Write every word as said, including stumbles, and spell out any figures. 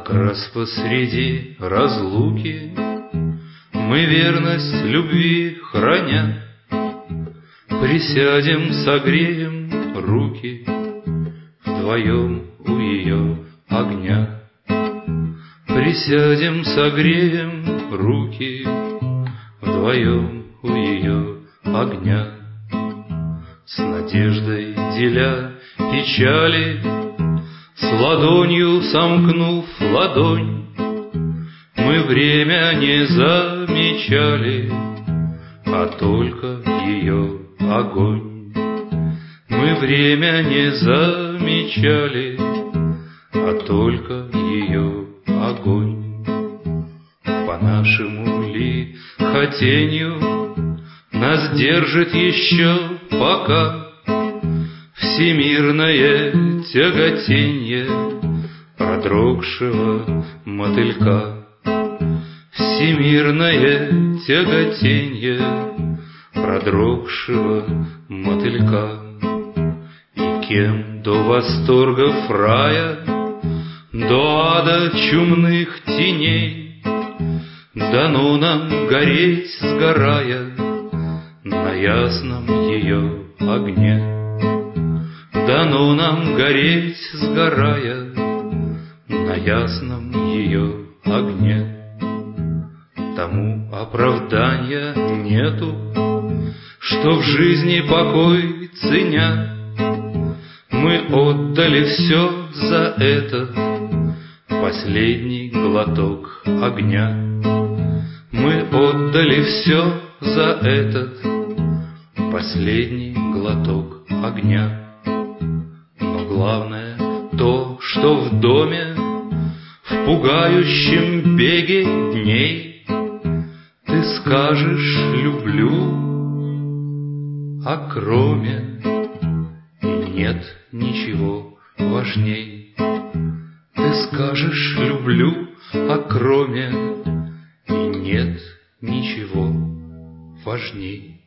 Как раз посреди разлуки мы, верность любви храня, присядем, согреем руки вдвоем у ее огня. Присядем, согреем руки вдвоем у ее огня. С надеждой деля печали, с ладонью сомкнув ладонь, мы время не замечали, а только ее огонь. Мы время не замечали, а только ее огонь. По нашему ли хотению нас держит еще пока всемирное тяготенье продрогшего мотылька. Всемирное тяготенье продрогшего мотылька. И кем до восторгов рая, до ада чумных теней дано нам гореть, сгорая на ясном ее огне. Дано нам гореть, сгорая на ясном ее огне. Тому оправдания нету, что в жизни покой ценя, мы отдали все за этот последний глоток огня. Мы отдали все за этот последний глоток огня. Но главное то, что в доме, в пугающем беге дней, ты скажешь «люблю», а кроме и нет ничего важней. Ты скажешь «люблю», а кроме и нет ничего важней.